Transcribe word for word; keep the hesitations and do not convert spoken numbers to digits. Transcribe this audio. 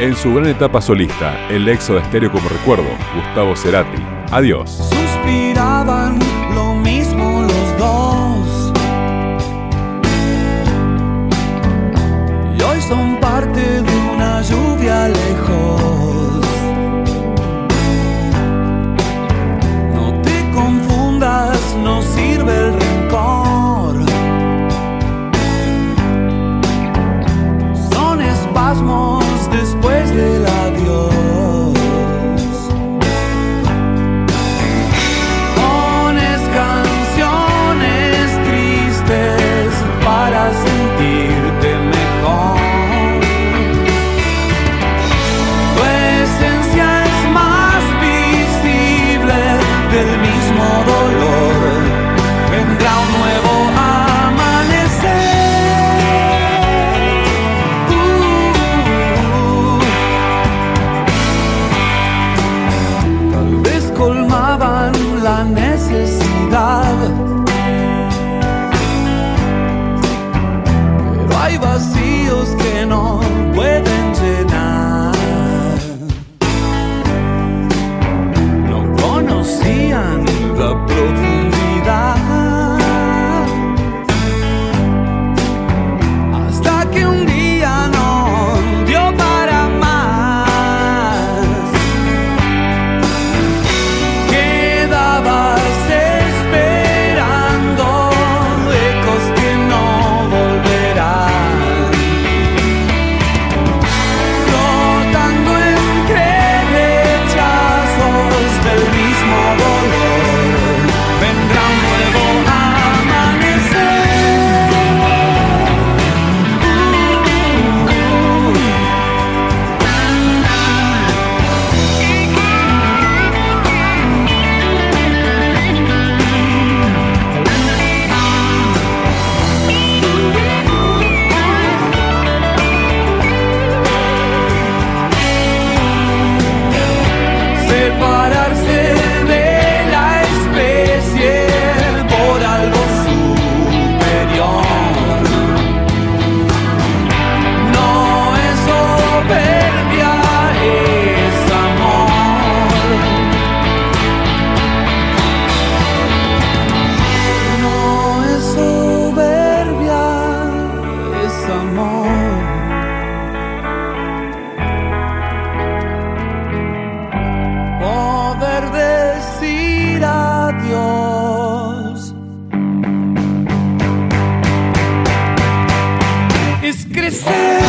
En su gran etapa solista, el éxodo estéreo como recuerdo, Gustavo Cerati. Adiós. Suspiraban lo mismo los dos y hoy son parte de una lluvia lejos. No te confundas, no sirve el rencor. Son espasmos después del adiós. Pones canciones tristes para sentirte mejor. Tu esencia es más visible del mismo dolor. Vendrá un nuevo amanecer. Colmaban la necesidad, pero hay vacíos que no pueden llenar. No conocían la profundidad hasta que un día no dio para más. Poder decir adiós es crecer.